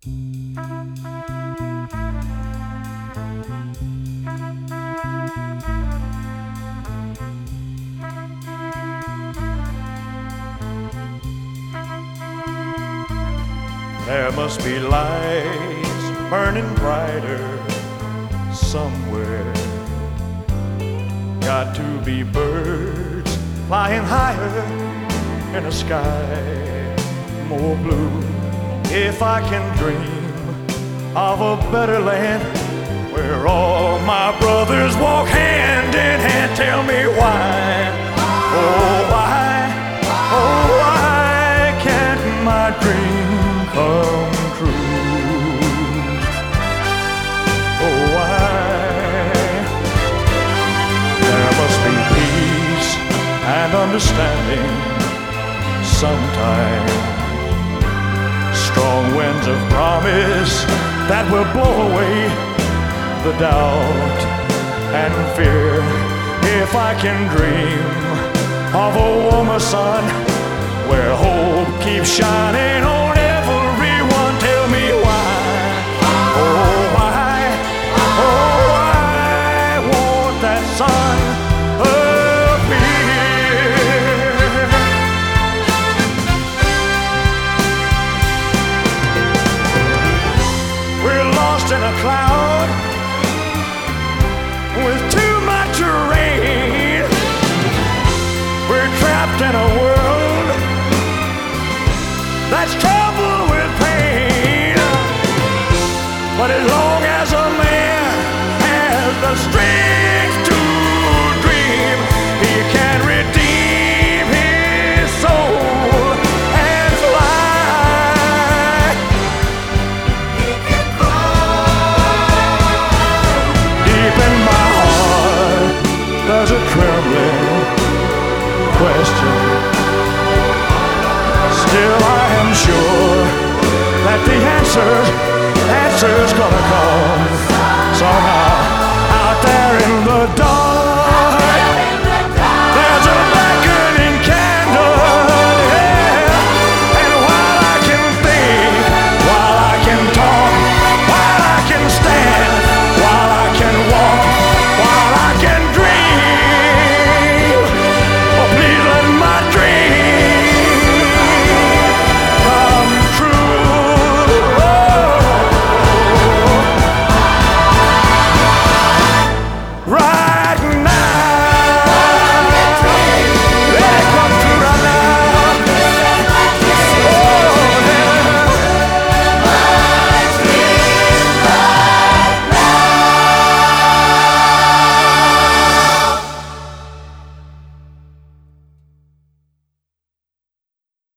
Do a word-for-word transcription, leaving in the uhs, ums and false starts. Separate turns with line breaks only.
There must be lights burning brighter somewhere. Got to be birds flying higher in a sky more blue. If I can dream of a better land where all my brothers walk hand in hand, tell me why, oh why, oh why can't my dream come true? Oh why? There must be peace and understanding sometime. Strong winds of promise that will blow away the doubt and fear. If I can dream of a warmer sun where hope keeps shining on everyone, tell me why, oh why, oh why won't that sun in a cloud with too much rain? We're trapped in a world that's troubled with pain. But as long as a man has the strength to dream, he can redeem his soul and fly. There's a trembling question. Still I am sure that the answer, answer's gonna come somehow.